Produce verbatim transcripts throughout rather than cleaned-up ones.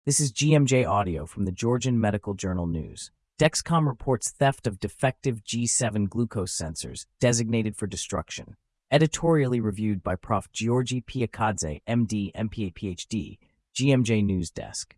This is G M J Audio from the Georgian Medical Journal News. Dexcom reports theft of defective G seven glucose sensors designated for destruction. Editorially reviewed by Professor Georgi Piakadze, M D, M P A, P H D, G M J News Desk.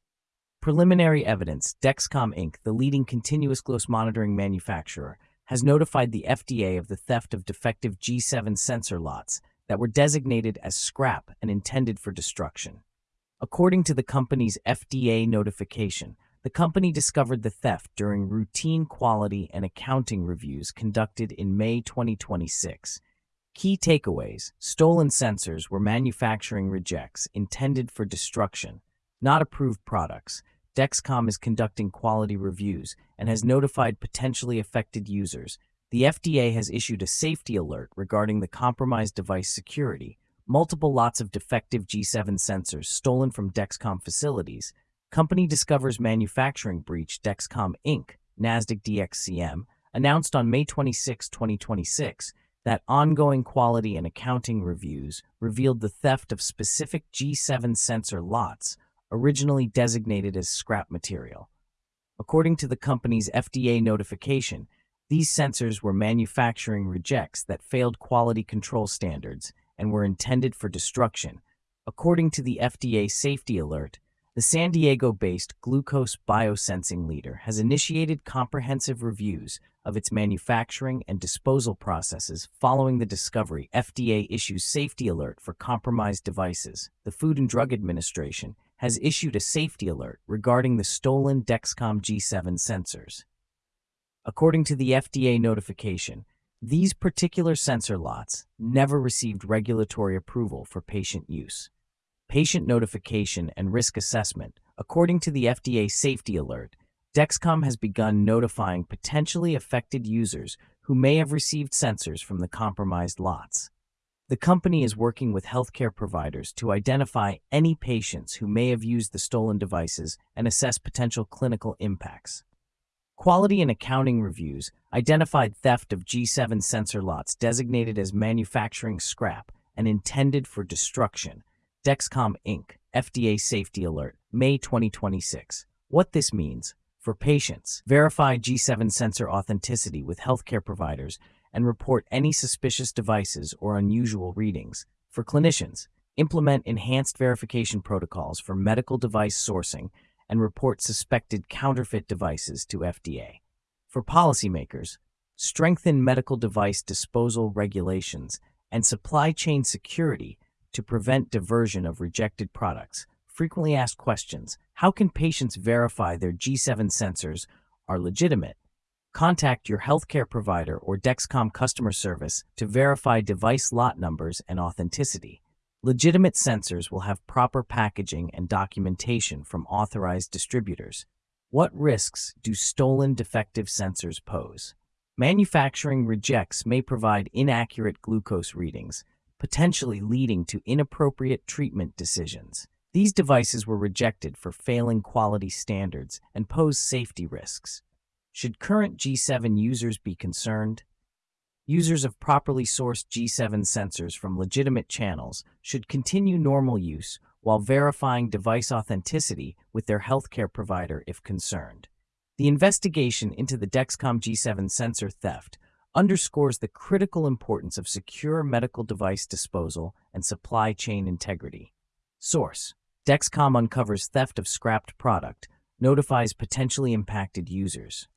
Preliminary evidence: Dexcom Incorporated, the leading continuous glucose monitoring manufacturer, has notified the F D A of the theft of defective G seven sensor lots that were designated as scrap and intended for destruction. According to the company's F D A notification, the company discovered the theft during routine quality and accounting reviews conducted in May twenty twenty-six. Key takeaways: stolen sensors were manufacturing rejects intended for destruction, not approved products. Dexcom is conducting quality reviews and has notified potentially affected users. The F D A has issued a safety alert regarding the compromised device security. Multiple lots of defective G seven sensors stolen from Dexcom facilities. Company discovers manufacturing breach. Dexcom Incorporated, Nasdaq D X C M, announced on May twenty-sixth, twenty twenty-six, that ongoing quality and accounting reviews revealed the theft of specific G seven sensor lots, originally designated as scrap material. According to the company's F D A notification, these sensors were manufacturing rejects that failed quality control standards and were intended for destruction. According to the F D A safety alert, the San Diego-based Glucose Biosensing Leader has initiated comprehensive reviews of its manufacturing and disposal processes following the discovery. F D A issues safety alert for compromised devices. The Food and Drug Administration has issued a safety alert regarding the stolen Dexcom G seven sensors. According to the F D A notification, these particular sensor lots never received regulatory approval for patient use. Patient notification and risk assessment: according to the F D A safety alert, Dexcom has begun notifying potentially affected users who may have received sensors from the compromised lots. The company is working with healthcare providers to identify any patients who may have used the stolen devices and assess potential clinical impacts. Quality and accounting reviews identified theft of G seven sensor lots designated as manufacturing scrap and intended for destruction. Dexcom Incorporated, F D A safety alert, May twenty twenty-six. What this means: for patients, verify G seven sensor authenticity with healthcare providers and report any suspicious devices or unusual readings. For clinicians, implement enhanced verification protocols for medical device sourcing and report suspected counterfeit devices to F D A. For policymakers, strengthen medical device disposal regulations and supply chain security to prevent diversion of rejected products. Frequently asked questions: how can patients verify their G seven sensors are legitimate? Contact your healthcare provider or Dexcom customer service to verify device lot numbers and authenticity. Legitimate sensors will have proper packaging and documentation from authorized distributors. What risks do stolen defective sensors pose? Manufacturing rejects may provide inaccurate glucose readings, potentially leading to inappropriate treatment decisions. These devices were rejected for failing quality standards and pose safety risks. Should current G seven users be concerned? Users of properly sourced G seven sensors from legitimate channels should continue normal use while verifying device authenticity with their healthcare provider if concerned. The investigation into the Dexcom G seven sensor theft underscores the critical importance of secure medical device disposal and supply chain integrity. Source: Dexcom uncovers theft of scrapped product, notifies potentially impacted users.